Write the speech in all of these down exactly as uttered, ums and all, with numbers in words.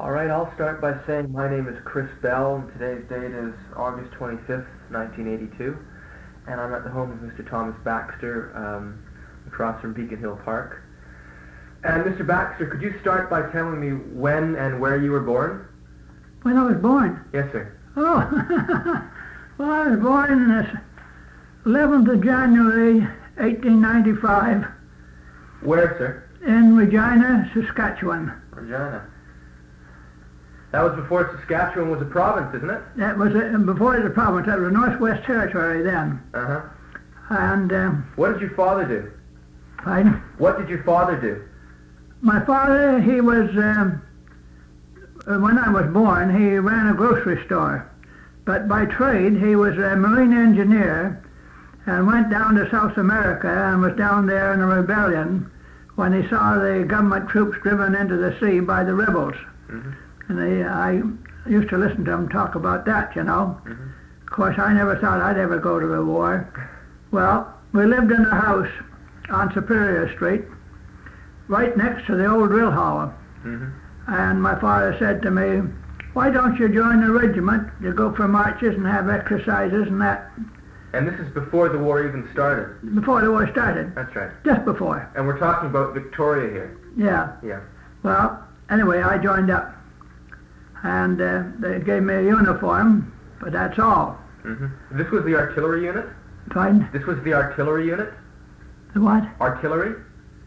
All right, I'll start by saying my name is Chris Bell, and today's date is August twenty-fifth, nineteen eighty-two, and I'm at the home of Mister Thomas Baxter, um, across from Beacon Hill Park. And Mister Baxter, could you start by telling me when and where you were born? When I was born? Yes, sir. Oh, well, I was born on the eleventh of January, eighteen ninety-five. Where, sir? In Regina, Saskatchewan. Regina. That was before Saskatchewan was a province, isn't it? That was uh, before the province. That was Northwest Territory then. Uh-huh. And um, What did your father do? pardon? What did your father do? My father, he was, um, uh, when I was born, he ran a grocery store. But by trade, he was a marine engineer and went down to South America and was down there in a rebellion when he saw the government troops driven into the sea by the rebels. Mm-hmm. And they, I used to listen to him talk about that, you know. Mm-hmm. Of course, I never thought I'd ever go to the war. Well, we lived in a house on Superior Street, right next to the old drill hall. Mm-hmm. And my father said to me, "Why don't you join the regiment? You go for marches and have exercises and that." And this is before the war even started? Before the war started. That's right. Just before. And we're talking about Victoria here. Yeah. Yeah. Well, anyway, I joined up. And uh, they gave me a uniform, but that's all. Mm-hmm. This was the artillery unit? Pardon? This was the artillery unit? The what? Artillery?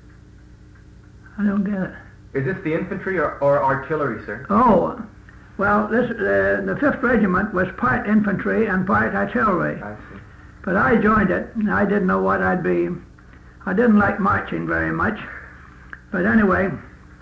I don't get it. Is this the infantry or, or artillery, sir? Oh, well, this uh, the fifth Regiment was part infantry and part artillery. I see. But I joined it, and I didn't know what I'd be. I didn't like marching very much. But anyway,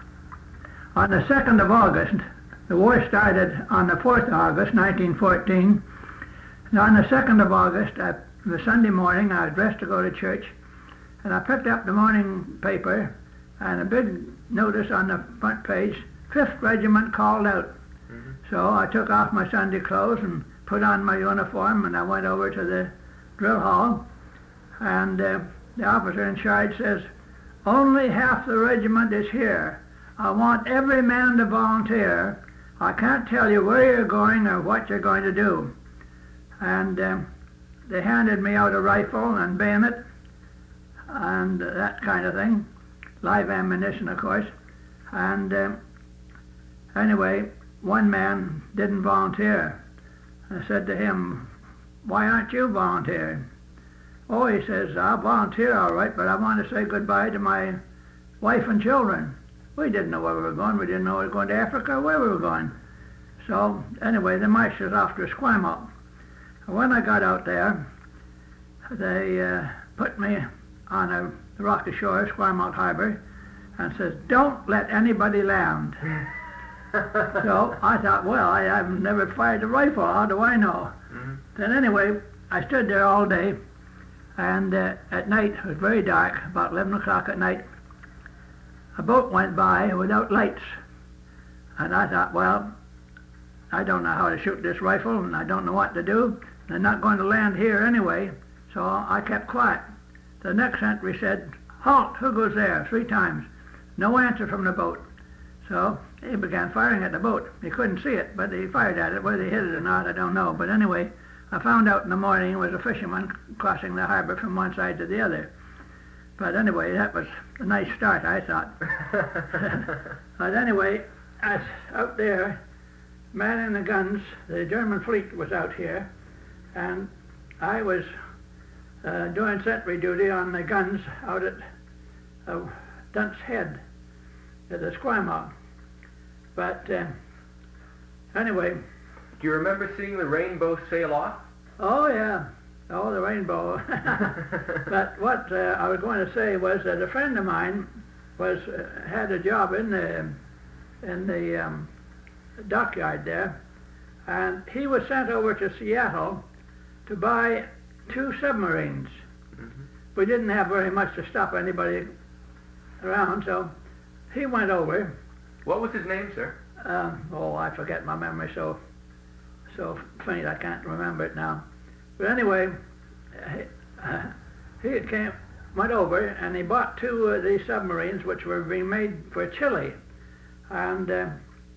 on the second of August, the war started on the fourth of August, nineteen fourteen. And on the second of August, I, the Sunday morning, I was dressed to go to church, and I picked up the morning paper, and a big notice on the front page, fifth Regiment called out. Mm-hmm. So I took off my Sunday clothes and put on my uniform, and I went over to the drill hall, and uh, the officer in charge says, "Only half the regiment is here. I want every man to volunteer. I can't tell you where you're going or what you're going to do." And um, they handed me out a rifle and bayonet and uh, that kind of thing. Live ammunition, of course. And um, anyway, one man didn't volunteer. I said to him, "Why aren't you volunteering?" "Oh," he says, "I'll volunteer all right, but I want to say goodbye to my wife and children." We didn't know where we were going. We didn't know we were going to Africa or where we were going. So anyway, they marched us off to Esquimalt. And when I got out there, they uh, put me on a rocky shore, Esquimalt Harbor, and says, "Don't let anybody land." So I thought, well, I, I've never fired a rifle. How do I know? Mm-hmm. Then anyway, I stood there all day, and uh, at night, it was very dark, about eleven o'clock at night, a boat went by without lights. And I thought, well, I don't know how to shoot this rifle, and I don't know what to do. They're not going to land here anyway, so I kept quiet. The next sentry said, "Halt, who goes there?" three times. No answer from the boat. So he began firing at the boat. He couldn't see it, but he fired at it. Whether he hit it or not, I don't know. But anyway, I found out in the morning it was a fisherman crossing the harbor from one side to the other. But anyway, that was a nice start, I thought. But anyway, I was out there manning the guns. The German fleet was out here, and I was uh, doing sentry duty on the guns out at uh, Dunt's Head at the Esquimalt. But uh, anyway. Do you remember seeing the rainbow sail off? Oh, yeah. Oh, the rainbow. But what uh, I was going to say was that a friend of mine was uh, had a job in the in the um, dockyard there, and he was sent over to Seattle to buy two submarines. Mm-hmm. We didn't have very much to stop anybody around, so he went over. What was his name, sir? Um, oh, I forget, my memory so so faint I can't remember it now. But anyway, he, uh, he came, went over and he bought two of these submarines which were being made for Chile. And uh,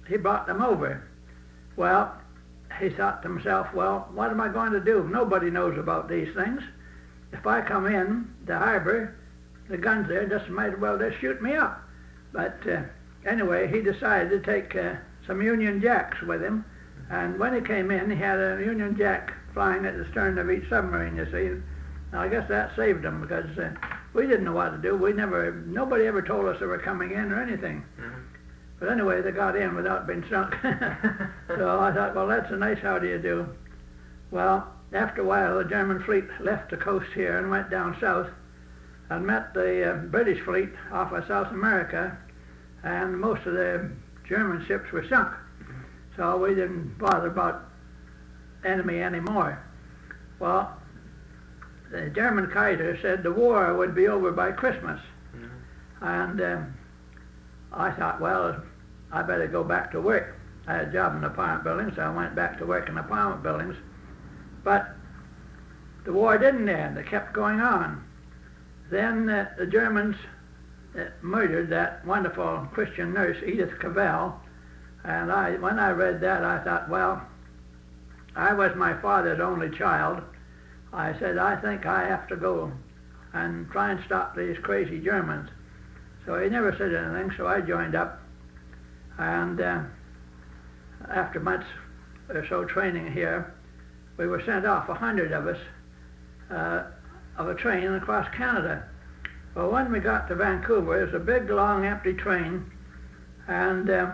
he brought them over. Well, he thought to himself, well, what am I going to do? Nobody knows about these things. If I come in the harbor, the guns there just might as well just shoot me up. But uh, anyway, he decided to take uh, some Union Jacks with him. And when he came in, he had a Union Jack flying at the stern of each submarine, you see. Now, I guess that saved him because uh, we didn't know what to do. We never, nobody ever told us they were coming in or anything. Mm-hmm. But anyway, they got in without being sunk. So I thought, well, that's a nice how do you do. Well, after a while, the German fleet left the coast here and went down south and met the uh, British fleet off of South America, and most of the German ships were sunk. So we didn't bother about enemy anymore. Well, the German Kaiser said the war would be over by Christmas. Mm-hmm. And um, I thought, well, I better go back to work. I had a job in apartment buildings, so I went back to work in apartment buildings. But the war didn't end. It kept going on. Then uh, the Germans uh, murdered that wonderful Christian nurse, Edith Cavell. And I, when I read that, I thought, well, I was my father's only child. I said, I think I have to go and try and stop these crazy Germans. So he never said anything, so I joined up. And uh, after months or so training here, we were sent off, a hundred of us, uh, of a train across Canada. Well, when we got to Vancouver, it was a big, long, empty train, and uh,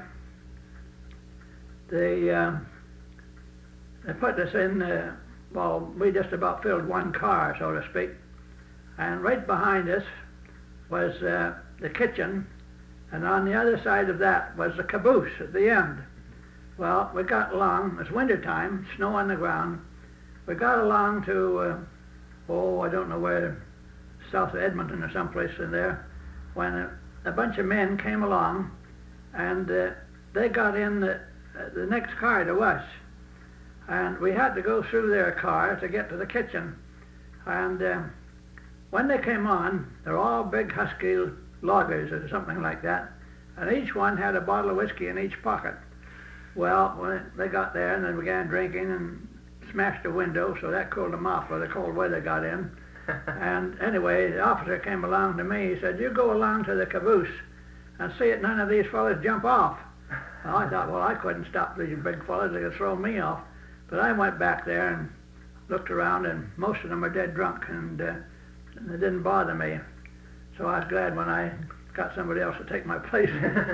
they, uh, they put us in, uh, well, we just about filled one car, so to speak, and right behind us was uh, the kitchen, and on the other side of that was the caboose at the end. Well, we got along, it was winter time, snow on the ground. We got along to, uh, oh, I don't know where, south of Edmonton or someplace in there, when a, a bunch of men came along, and uh, they got in the, uh, the next car to us. And we had to go through their car to get to the kitchen. And uh, when they came on, they're all big husky loggers or something like that, and each one had a bottle of whiskey in each pocket. Well, when they got there and they began drinking and smashed a window, so that cooled them off while the cold weather got in. And anyway, the officer came along to me. He said, you go along to the caboose and see that none of these fellas jump off. Well, I thought, well, I couldn't stop these big fellas. They could throw me off. But I went back there and looked around, and most of them were dead drunk, and, uh, and it didn't bother me. So I was glad when I got somebody else to take my place.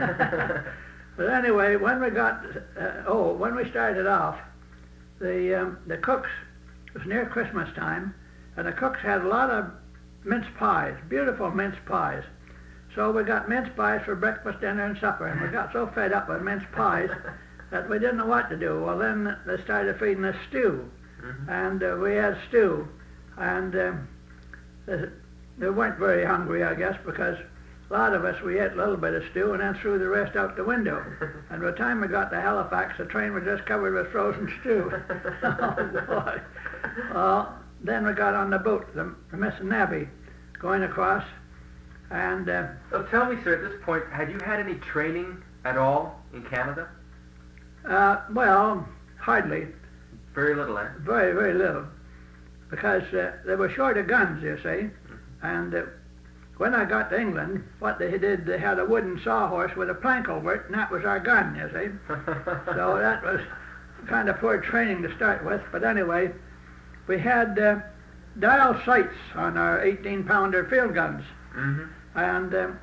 But anyway, when we got, uh, oh, when we started off, the um, the cooks, it was near Christmas time, and the cooks had a lot of mince pies, beautiful mince pies. So we got mince pies for breakfast, dinner, and supper, and we got so fed up with mince pies that we didn't know what to do. Well, then they started feeding us stew, mm-hmm. and uh, we had stew, and um, they, they weren't very hungry, I guess, because a lot of us, we ate a little bit of stew and then threw the rest out the window. And by the time we got to Halifax, the train was just covered with frozen stew. Oh, boy. Well, then we got on the boat, the, the Miss Navy, going across, and... Uh, so tell me, sir, at this point, had you had any training at all in Canada? Uh, well, hardly. Very little, eh? Very, very little. Because uh, they were short of guns, you see, mm-hmm. and... Uh, when I got to England, what they did, they had a wooden sawhorse with a plank over it, and that was our gun, you see. So that was kind of poor training to start with. But anyway, we had uh, dial sights on our eighteen pounder field guns. Mm-hmm. And um,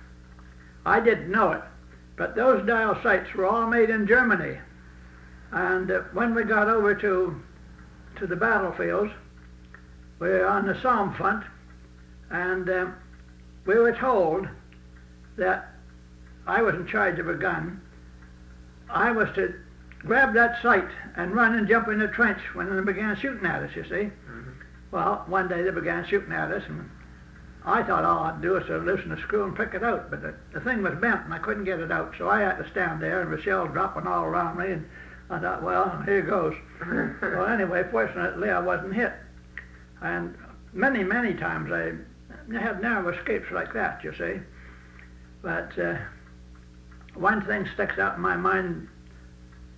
I didn't know it, but those dial sights were all made in Germany. And uh, when we got over to, to the battlefields, we were on the Somme front, and... Um, we were told that I was in charge of a gun. I was to grab that sight and run and jump in the trench when they began shooting at us, you see. Mm-hmm. Well, one day they began shooting at us, and I thought all I'd do is to loosen the screw and pick it out, but the, the thing was bent and I couldn't get it out, so I had to stand there and the shells dropping all around me, and I thought, well, here goes. Well, anyway, fortunately I wasn't hit. And many, many times I I had narrow escapes like that, you see. But uh, one thing sticks out in my mind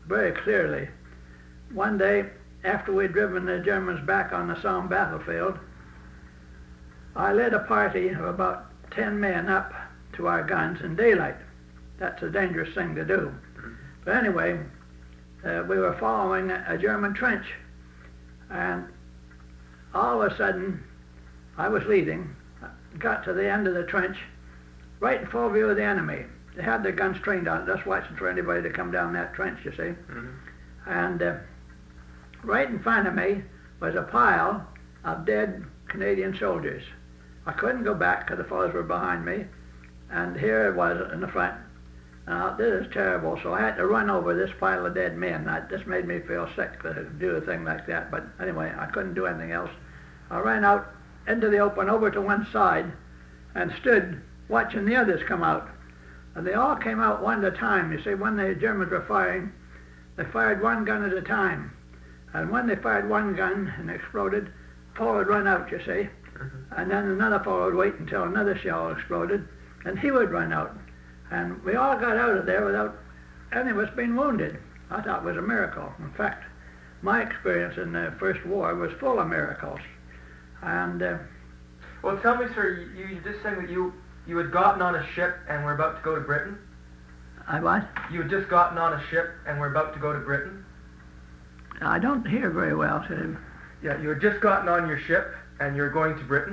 very clearly. One day, after we'd driven the Germans back on the Somme battlefield, I led a party of about ten men up to our guns in daylight. That's a dangerous thing to do. But anyway, uh, we were following a German trench, and all of a sudden, I was leading, got to the end of the trench, right in full view of the enemy. They had their guns trained on it, just watching for anybody to come down that trench, you see. Mm-hmm. And uh, right in front of me was a pile of dead Canadian soldiers. I couldn't go back because the fellows were behind me, and here it was in the front. Now, this is terrible, so I had to run over this pile of dead men. I, this made me feel sick to do a thing like that, but anyway, I couldn't do anything else. I ran out into the open over to one side and stood watching the others come out. And they all came out one at a time. You see, when the Germans were firing, they fired one gun at a time. And when they fired one gun and exploded, fellow would run out, you see. And then another fellow would wait until another shell exploded, and he would run out. And we all got out of there without any of us being wounded. I thought it was a miracle. In fact, my experience in the First War was full of miracles. And uh, well, tell me, sir, you, you just saying that you you had gotten on a ship and were about to go to Britain? I what? You had just gotten on a ship and were about to go to Britain? I don't hear very well, sir. Yeah, you had just gotten on your ship and you're going to Britain?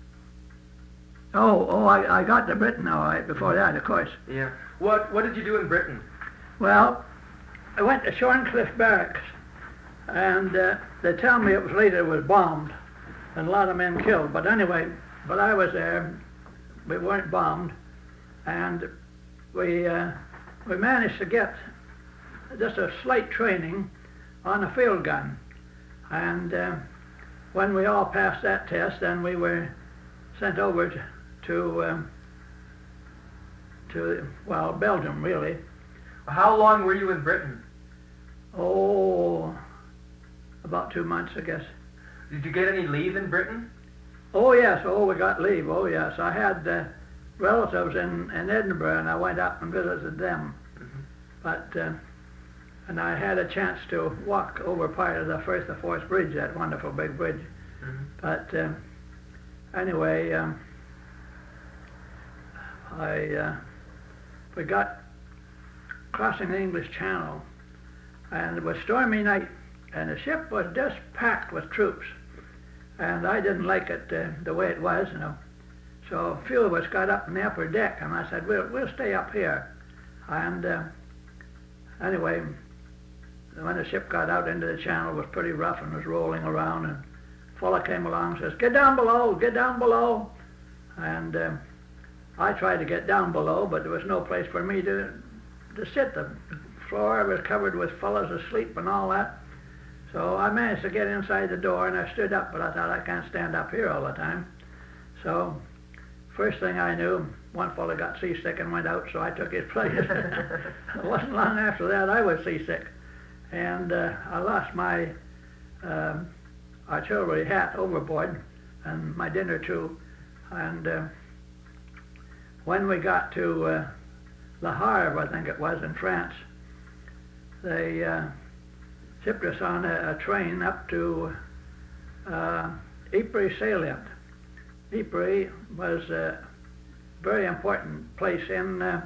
Oh, oh, I, I got to Britain all right before that, of course. Yeah. What what did you do in Britain? Well, I went to Shorncliffe Barracks, and uh, they tell me it was later it was bombed, and a lot of men killed. But anyway, but I was there. We weren't bombed, and we uh, we managed to get just a slight training on a field gun, and uh, when we all passed that test, then we were sent over to to, um, to well, Belgium, really. How long were you in Britain? Oh, about two months, I guess. Did you get any leave in Britain? Oh, yes. Oh, we got leave. Oh, yes. I had uh, relatives in, in Edinburgh, and I went up and visited them. Mm-hmm. But, uh, and I had a chance to walk over part of the Firth of Forth Bridge, that wonderful big bridge. Mm-hmm. But uh, anyway, um, I uh, we got crossing the English Channel, and it was stormy night, and the ship was just packed with troops, and I didn't like it uh, the way it was, you know. So a few of us got up in the upper deck, and I said, we'll, we'll stay up here. And uh, anyway, when the ship got out into the channel, it was pretty rough and was rolling around, and a fella came along and says, get down below, get down below. And uh, I tried to get down below, but there was no place for me to, to sit. The floor was covered with fellows asleep and all that. So I managed to get inside the door, and I stood up, but I thought I can't stand up here all the time. So first thing I knew, one fellow got seasick and went out, so I took his place. It wasn't long after that I was seasick, and uh, I lost my um, artillery hat overboard and my dinner too. And uh, when we got to uh, Le Havre, I think it was, in France, they uh, shipped us on a, a train up to uh, Ypres salient. Ypres was a very important place in uh,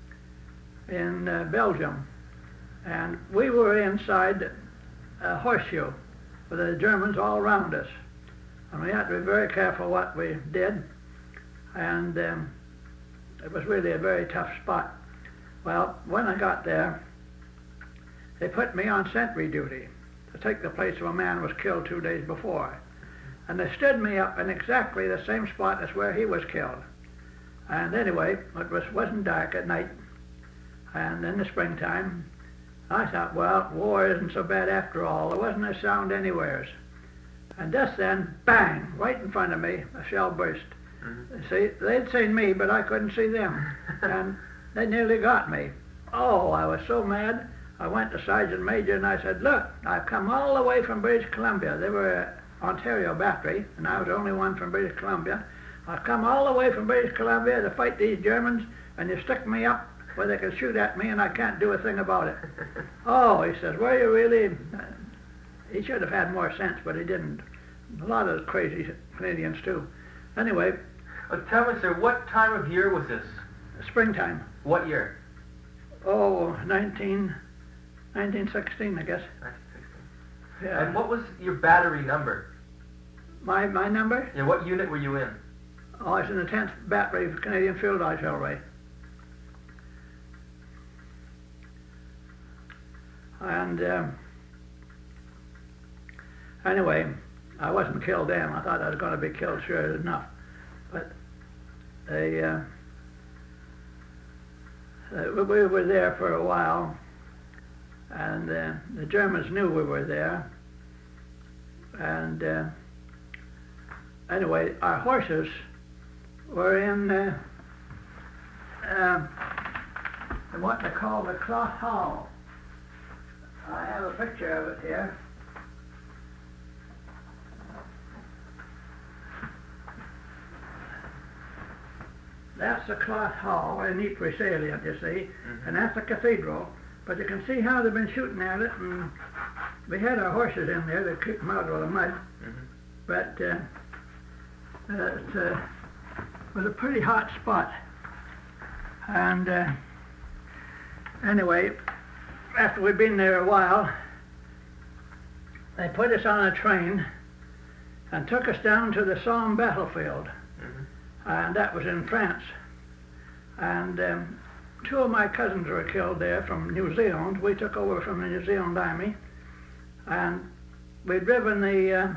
in uh, Belgium, and we were inside a horseshoe with the Germans all around us, and we had to be very careful what we did, and um, it was really a very tough spot. Well, when I got there, they put me on sentry duty to take the place of a man who was killed two days before. And they stood me up in exactly the same spot as where he was killed. And anyway, it was, wasn't dark at night. And in the springtime, I thought, well, war isn't so bad after all. There wasn't a sound anywheres. And just then, bang, right in front of me, a shell burst. Mm-hmm. See, they'd seen me, but I couldn't see them. And they nearly got me. Oh, I was so mad. I went to Sergeant Major and I said, look, I've come all the way from British Columbia. They were Ontario Battery, and I was the only one from British Columbia. I've come all the way from British Columbia to fight these Germans, and you stick me up where they can shoot at me and I can't do a thing about it. Oh, he says, were you really? He should have had more sense, but he didn't. A lot of crazy Canadians too. Anyway. Well, tell me, sir, what time of year was this? Springtime. What year? Oh, nineteen, nineteen sixteen, I guess. nineteen sixteen. Yeah. And what was your battery number? My my number? Yeah, what unit were you in? Oh, I was in the tenth Battery of Canadian Field Artillery. And um, anyway, I wasn't killed then. I thought I was going to be killed sure enough. But they, uh, uh, we were there for a while, and uh, the Germans knew we were there. And uh, anyway, our horses were in uh, uh, what they call the Cloth Hall. I have a picture of it here. That's the Cloth Hall in Ypres Salient, you see, mm-hmm. and that's the cathedral. But you can see how they've been shooting at it, and we had our horses in there to keep them out of the mud. Mm-hmm. But uh, uh, it uh, was a pretty hot spot. And uh, anyway, after we'd been there a while, they put us on a train and took us down to the Somme battlefield. And that was in France. And um, two of my cousins were killed there from New Zealand. We took over from the New Zealand Army, and we'd driven the uh,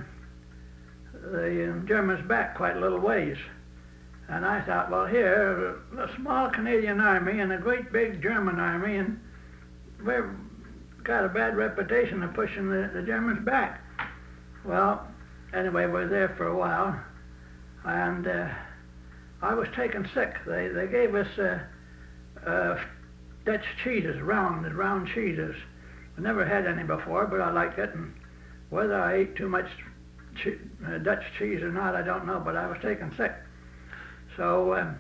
the Germans back quite a little ways. And I thought, well, here, a small Canadian army and a great big German army, and we've got a bad reputation of pushing the, the Germans back. Well, anyway, we were there for a while, and uh, I was taken sick. They they gave us uh, uh, Dutch cheeses, round round cheeses. I never had any before, but I liked it. And whether I ate too much che uh, Dutch cheese or not, I don't know. But I was taken sick. So um,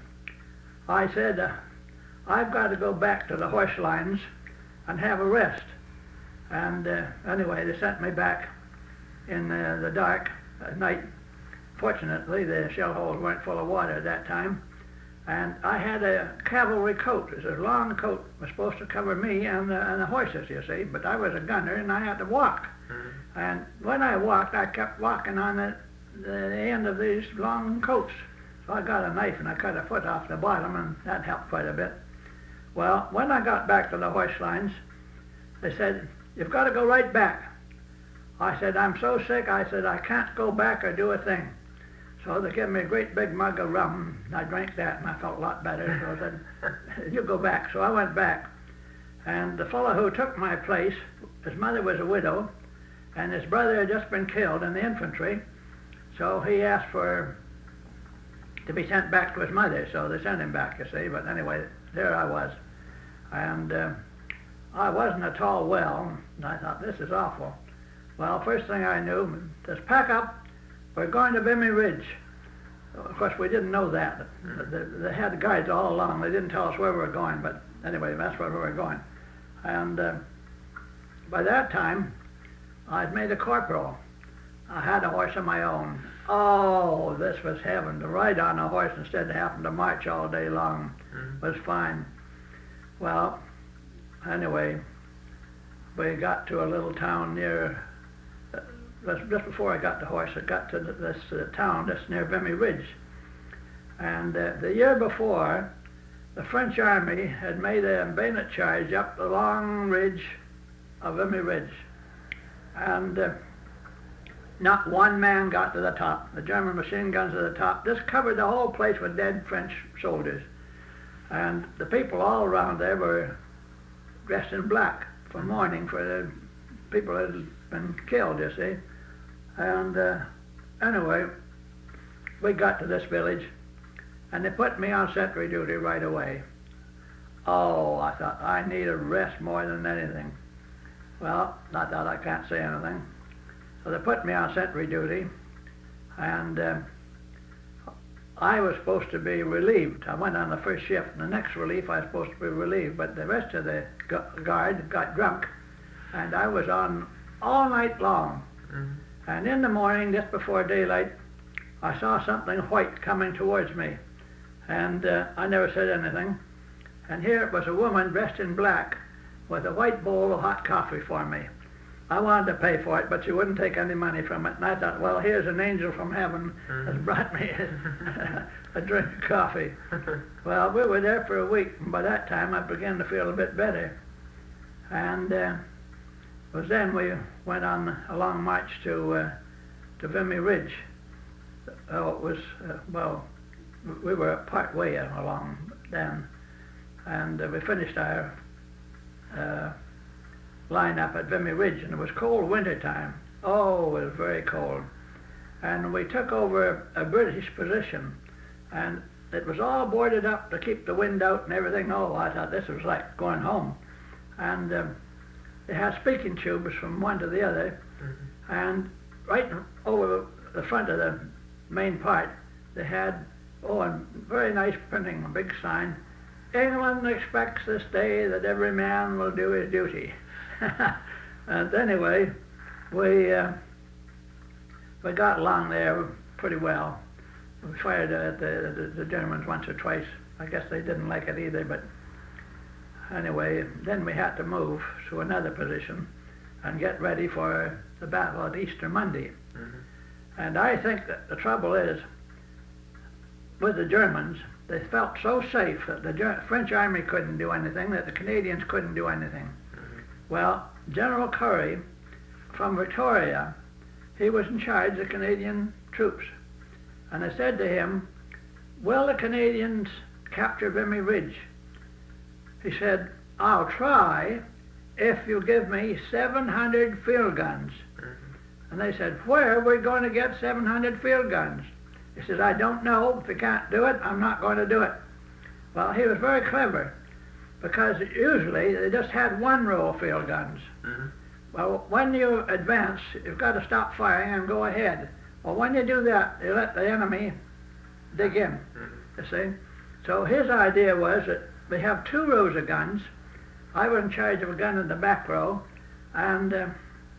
I said, uh, I've got to go back to the horse lines and have a rest. And uh, anyway, they sent me back in uh, the dark at night. Fortunately, the shell holes weren't full of water at that time, and I had a cavalry coat. It was a long coat. It was supposed to cover me and the, and the horses, you see, but I was a gunner, and I had to walk. Mm-hmm. And when I walked, I kept walking on the, the end of these long coats. So I got a knife, and I cut a foot off the bottom, and that helped quite a bit. Well, when I got back to the horse lines, they said, you've got to go right back. I said, I'm so sick, I said, I can't go back or do a thing. So they gave me a great big mug of rum, and I drank that, and I felt a lot better. So I said, you go back. So I went back. And the fellow who took my place, his mother was a widow, and his brother had just been killed in the infantry. So he asked for to be sent back to his mother. So they sent him back, you see. But anyway, there I was. And uh, I wasn't at all well, and I thought, this is awful. Well, first thing I knew, just pack up. We're going to Vimy Ridge. Of course, we didn't know that. They, they had guides all along. They didn't tell us where we were going, but anyway, that's where we were going. And uh, by that time, I'd made a corporal. I had a horse of my own. Oh, this was heaven. To ride on a horse instead of having to march all day long was fine. Well, anyway, we got to a little town near just before I got the horse, I got to this uh, town just near Vimy Ridge. And uh, the year before, the French army had made a bayonet charge up the long ridge of Vimy Ridge. And uh, not one man got to the top. The German machine guns at the top. This covered the whole place with dead French soldiers. And the people all around there were dressed in black for mourning for the people that had been killed, you see. And uh, anyway, we got to this village, and they put me on sentry duty right away. Oh, I thought, I need a rest more than anything. Well, not that I can't say anything. So they put me on sentry duty, and uh, I was supposed to be relieved. I went on the first shift, and the next relief I was supposed to be relieved, but the rest of the gu- guard got drunk, and I was on all night long. Mm-hmm. And in the morning, just before daylight, I saw something white coming towards me, and uh, I never said anything. And here it was a woman dressed in black with a white bowl of hot coffee for me. I wanted to pay for it, but she wouldn't take any money from it. And I thought, well, here's an angel from heaven that's brought me a, a drink of coffee. Well, we were there for a week, and by that time I began to feel a bit better. And uh, it was then we went on a long march to uh, to Vimy Ridge. Oh, it was, uh, well, we were part way along then. And uh, we finished our uh, line up at Vimy Ridge, and it was cold winter time. Oh, it was very cold. And we took over a British position, and it was all boarded up to keep the wind out and everything. Oh, I thought this was like going home. And um, they had speaking tubes from one to the other, mm-hmm. and right over the front of the main part, they had, oh, and very nice printing, a big sign, "England expects this day that every man will do his duty." And anyway, we uh, we got along there pretty well. We fired at the, the, the Germans once or twice. I guess they didn't like it either, but anyway, then we had to move to another position and get ready for the battle at Easter Monday. Mm-hmm. And I think that the trouble is, with the Germans, they felt so safe that the Ger- French army couldn't do anything, that the Canadians couldn't do anything. Well, General Currie from Victoria, he was in charge of the Canadian troops. And I said to him, "Will the Canadians capture Vimy Ridge?" He said, "I'll try if you give me seven hundred field guns." Mm-hmm. And they said, "Where are we going to get seven hundred field guns?" He said, "I don't know. If you can't do it, I'm not going to do it." Well, he was very clever, because usually they just had one row of field guns. Mm-hmm. Well, when you advance, you've got to stop firing and go ahead. Well, when you do that, you let the enemy dig in, mm-hmm. you see. So his idea was that we have two rows of guns. I was in charge of a gun in the back row, and uh,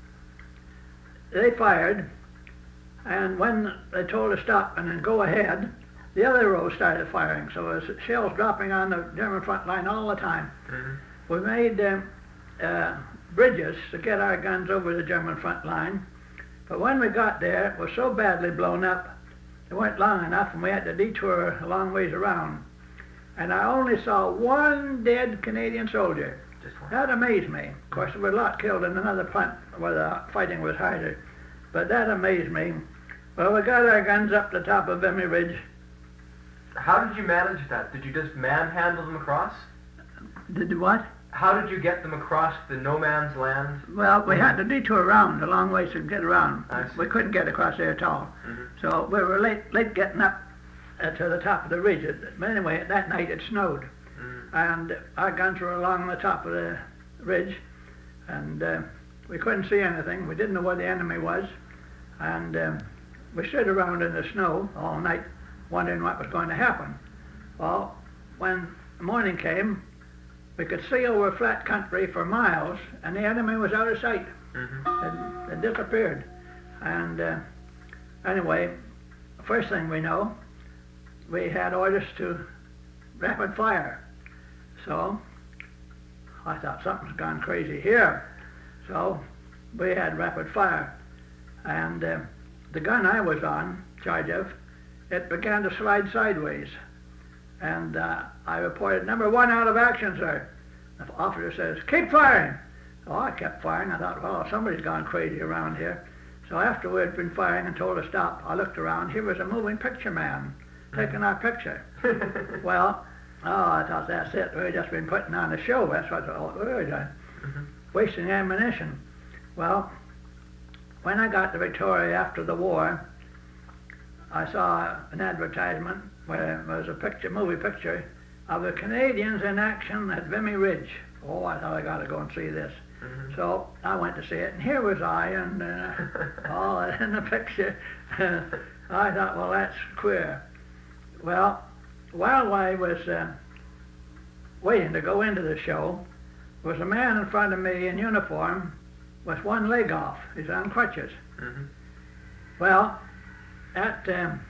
they fired, and when they told to stop and then go ahead, the other row started firing, so there was shells dropping on the German front line all the time. Mm-hmm. We made um, uh, bridges to get our guns over the German front line, but when we got there, it was so badly blown up, it weren't long enough, and we had to detour a long ways around. And I only saw one dead Canadian soldier. That amazed me. Of course, there were a lot killed in another front where the fighting was harder, but that amazed me. Well, we got our guns up the top of Vimy Ridge. How did you manage that? Did you just manhandle them across? Did what? How did you get them across the no man's land? Well, we had to detour around a long ways to get around. I see. We couldn't get across there at all. Mm-hmm. So we were late, late getting up uh, to the top of the ridge. But anyway, that night it snowed. Mm-hmm. And our guns were along the top of the ridge. And uh, we couldn't see anything. We didn't know where the enemy was. And um, we stood around in the snow all night, wondering what was going to happen. Well, when the morning came, we could see over flat country for miles, and the enemy was out of sight. Mm-hmm. It, it disappeared. And uh, anyway, first thing we know, we had orders to rapid fire. So I thought something's gone crazy here. So we had rapid fire. And uh, the gun I was on, charge of, it began to slide sideways. And uh, I reported, "Number one out of action, sir." The officer says, "Keep firing." So I kept firing. I thought, well, somebody's gone crazy around here. So after we had been firing and told to stop, I looked around. Here was a moving picture man taking our picture. Well, oh, I thought, that's it. We've just been putting on a show. That's what I thought we were doing. Mm-hmm. Wasting ammunition. Well, when I got to Victoria after the war, I saw an advertisement where there was a picture, movie picture of the Canadians in action at Vimy Ridge. Oh, I thought I got to go and see this. Mm-hmm. So I went to see it, and here was I, and uh, all in the picture. I thought, well, that's queer. Well, while I was uh, waiting to go into the show, there was a man in front of me in uniform with one leg off. He's on crutches. Mm-hmm. Well, at um,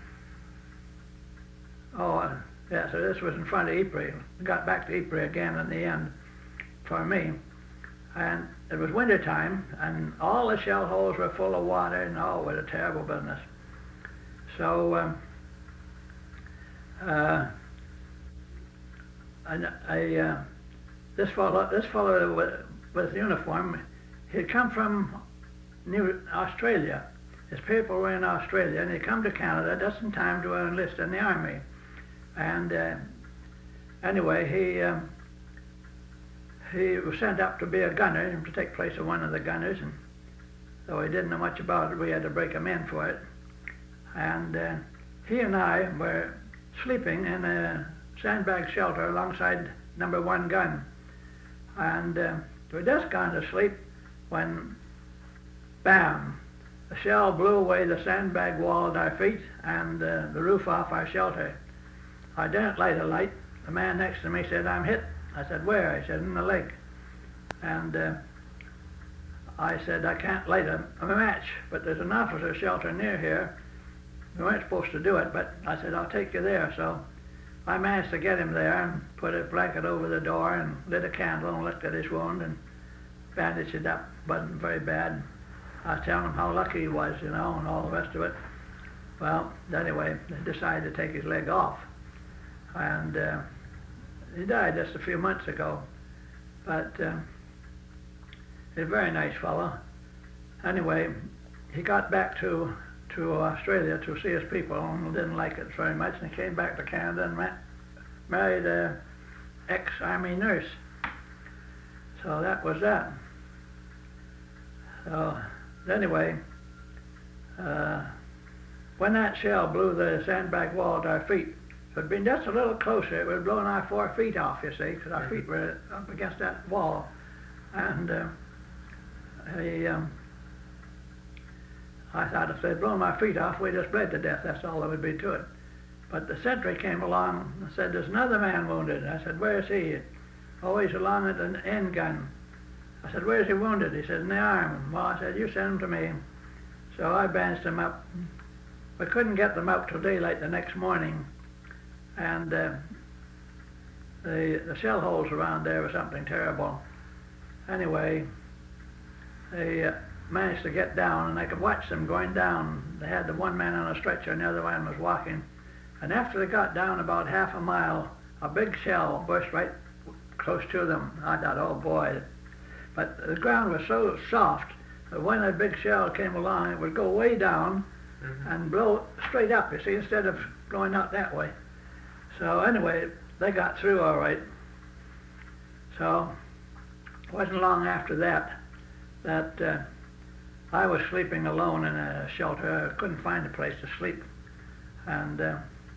oh uh, yeah, so this was in front of Ypres. Got back to Ypres again in the end for me, and it was winter time, and all the shell holes were full of water, and oh, it was a terrible business. So um, uh, and I uh, this fellow this fellow with, with uniform, he'd come from New Australia. His people were in Australia, and he'd come to Canada just in time to enlist in the army. And uh, anyway, he um, he was sent up to be a gunner, to take place of one of the gunners, and though he didn't know much about it, we had to break him in for it. And uh, he and I were sleeping in a sandbag shelter alongside number one gun. And uh, we just gone to sleep when, bam, a shell blew away the sandbag wall at our feet and uh, the roof off our shelter. I didn't light a light. The man next to me said, "I'm hit." I said, "Where?" He said, "In the leg." And uh, I said, "I can't light a, a match, but there's an officer shelter near here. We weren't supposed to do it, but I said, I'll take you there." So I managed to get him there and put a blanket over the door and lit a candle and looked at his wound and bandaged it up. Wasn't very bad. I was telling him how lucky he was, you know, and all the rest of it. Well, anyway, they decided to take his leg off. And uh, he died just a few months ago. But uh, he's a very nice fellow. Anyway, he got back to to Australia to see his people and didn't like it very much, and he came back to Canada and ma- married an ex-army nurse. So that was that. So anyway, uh, when that shell blew the sandbag wall at our feet, if it had been just a little closer, it would have blown our four feet off, you see, because our feet were up against that wall. And uh, he, um, I thought if they'd blown my feet off, we'd just bled to death. That's all there would be to it. But the sentry came along and said, "There's another man wounded." I said, "Where is he?" "Oh, he's along at an end gun." I said, "Where's he wounded?" He said, "In the arm." Well, I said, "You send him to me." So I bandaged him up. We couldn't get them out till daylight the next morning. And uh, the, the shell holes around there were something terrible. Anyway, they uh, managed to get down, and I could watch them going down. They had the one man on a stretcher and the other one was walking. And after they got down about half a mile, a big shell burst right close to them. I thought, oh boy. But the ground was so soft that when a big shell came along, it would go way down mm-hmm. and blow straight up, you see, instead of going out that way. So anyway, they got through all right. So it wasn't long after that that uh, I was sleeping alone in a shelter. I couldn't find a place to sleep. And uh,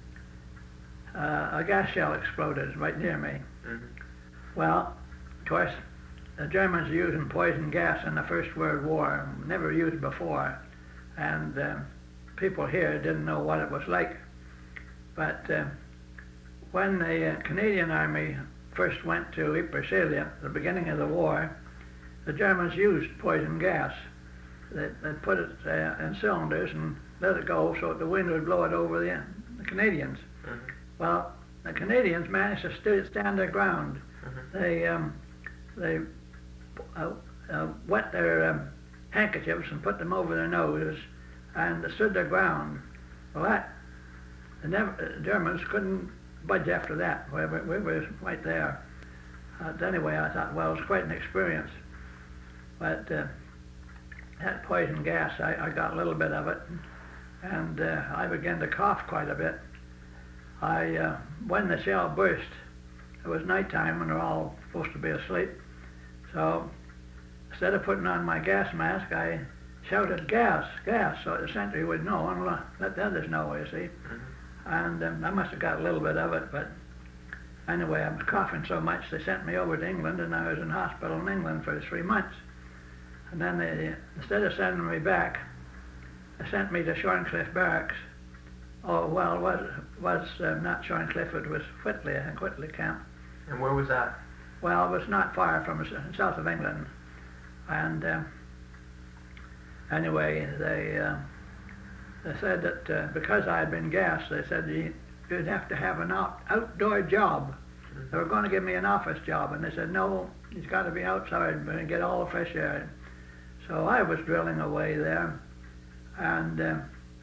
uh, a gas shell exploded right near me. Mm-hmm. Well, of course, the Germans were using poison gas in the First World War, never used before. And uh, people here didn't know what it was like. But uh, when the uh, Canadian Army first went to Ypres salient at the beginning of the war, the Germans used poison gas. They, they put it uh, in cylinders and let it go so that the wind would blow it over the, the Canadians. Mm-hmm. Well, the Canadians managed to st- stand their ground. Mm-hmm. They um, they uh, uh, wet their um, handkerchiefs and put them over their noses and stood their ground. Well, that the never, uh, Germans couldn't budge after that. We were, we were right there. Uh, anyway, I thought, well, it was quite an experience. But uh, that poison gas, I, I got a little bit of it, and uh, I began to cough quite a bit. I, uh, when the shell burst, it was nighttime when they're all supposed to be asleep. So instead of putting on my gas mask, I shouted, "Gas, gas," so the sentry would know and let the others know, you see. Mm-hmm. And um, I must have got a little bit of it, but anyway, I was coughing so much they sent me over to England, and I was in hospital in England for three months. And then they, instead of sending me back, they sent me to Shorncliffe Barracks. Oh, well, it was, was uh, not Shorncliffe, it was Whitley, I think, Whitley Camp. And where was that? Well, it was not far from us, south of England. And uh, anyway, they, uh, they said that uh, because I had been gassed, they said you, you'd have to have an out, outdoor job. Mm-hmm. They were going to give me an office job, and they said, no, he's got to be outside and get all the fresh air. So I was drilling away there, and uh,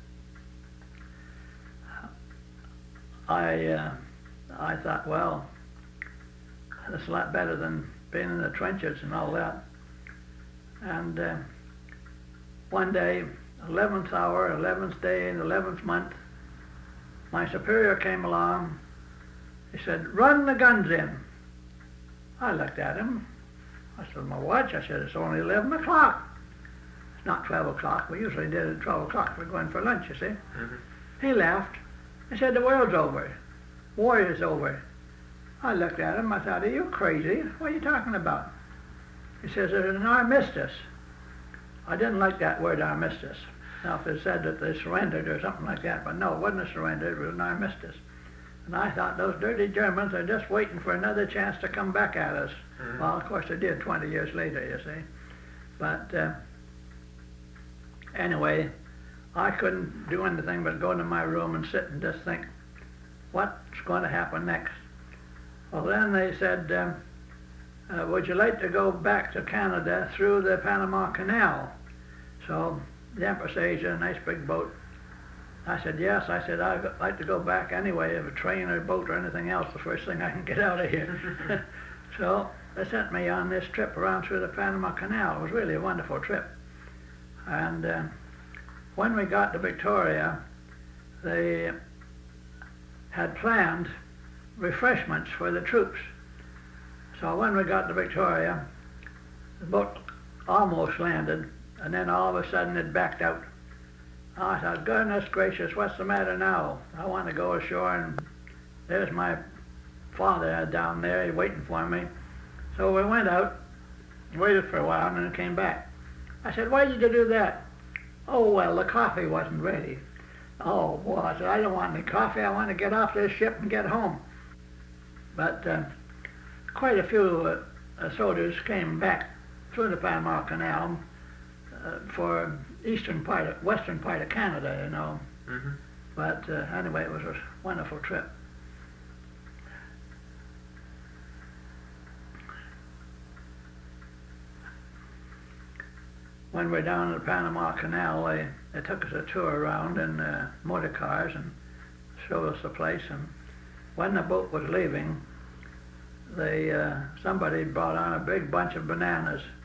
I, uh, I thought, well, that's a lot better than being in the trenches and all that. And uh, one day, eleventh hour, eleventh day, in the eleventh month, my superior came along. He said, run the guns in. I looked at him. I said, my watch? I said, it's only eleven o'clock. It's not twelve o'clock. We usually did it at twelve o'clock. We're going for lunch, you see. Mm-hmm. He laughed. He said, the world's over. War is over. I looked at him. I thought, are you crazy? What are you talking about? He says, there's an armistice. I didn't like that word, armistice. Now, if they said that they surrendered or something like that, but no, it wasn't a surrender, it was an armistice. And I thought, those dirty Germans are just waiting for another chance to come back at us. Mm-hmm. Well, of course, they did twenty years later, you see. But uh, anyway, I couldn't do anything but go into my room and sit and just think, what's going to happen next? Well, then they said, um, uh, would you like to go back to Canada through the Panama Canal? So the Empress Asia, a nice big boat. I said, yes. I said, I'd like to go back anyway, if a train or a boat or anything else, the first thing I can get out of here. So they sent me on this trip around through the Panama Canal. It was really a wonderful trip. And uh, when we got to Victoria, they had planned refreshments for the troops. So when we got to Victoria, the boat almost landed, and then all of a sudden it backed out. I thought, goodness gracious, what's the matter now? I want to go ashore, and there's my father down there, he's waiting for me. So we went out, waited for a while, and then came back. I said, why did you do that? Oh, well, the coffee wasn't ready. Oh, boy, I said, I don't want any coffee. I want to get off this ship and get home. But uh, quite a few uh, soldiers came back through the Panama Canal uh, for eastern part, of, western part of Canada, you know. Mm-hmm. But uh, anyway, it was a wonderful trip. When we were down in the Panama Canal, they, they took us a tour around in uh, motor cars and showed us the place. And when the boat was leaving, they uh, somebody brought on a big bunch of bananas.